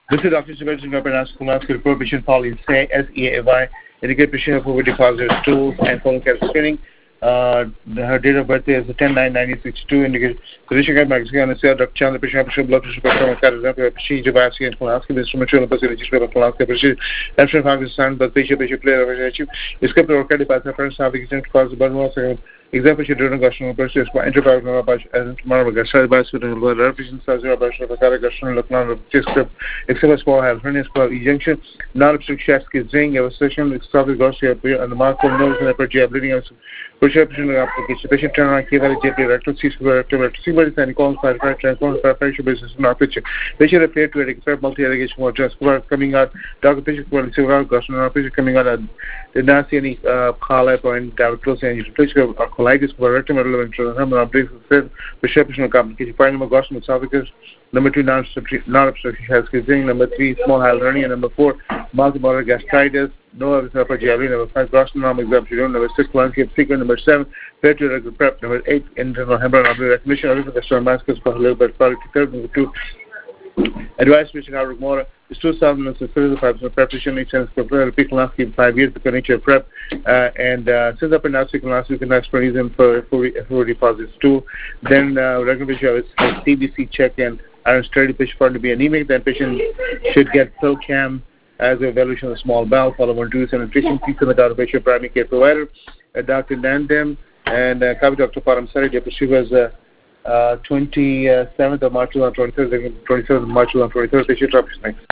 This is Dr. Sebastian Kumaski report patient Pauline SEAY, indicate patient for deposit stools and colon cancer screening. Her date of birth is 10/9/1962. Indicate physician guide Mexican Dr. Chandra patient blood pressure patient Jabasi and Kumaski instrumental facility Kumaski patient National Pakistan but patient player इसके प्रवक्ता department पर साबिक cause burn example during gastronomic process by interparallel gastronomic hospital represents as a gastronomic except small hernias for ejection non-obstructive chest zinc session extraordinary gastro and the mark of nose and upper bleeding perception application patient turn on key rectal rectal and colon transformation basis not picture patient appeared to expect multi-irrigation water coming out doctor patient several gastronomic patient coming out did not see any polyp or any close and colitis for rectum perception complication final gastronomic esophagus. Number 2, non-obstructive chest zinc. Number 3, small hernia. Number 4, multimodal gastritis. No upper GI. Number 5, gastronomic examination. Number 6, lung cancer. Number 7, petrolateral prep. Number 8, internal hemorrhage recognition. Number 2, advice patient out of more is 2,035 preparation each and repeat last 5 years because nature prep and since up and now we can ask for reason for deposits too. Then regular patient has TBC check and iron study patient for to be anemic. Then patient should get PhilCam as an evaluation of small bowel, follow on dues and nutrition piece in the data patient primary care provider, Dr. Nandem and copy Dr. Paramsari. She was 27th of March 2023, 27th of March 2023, patient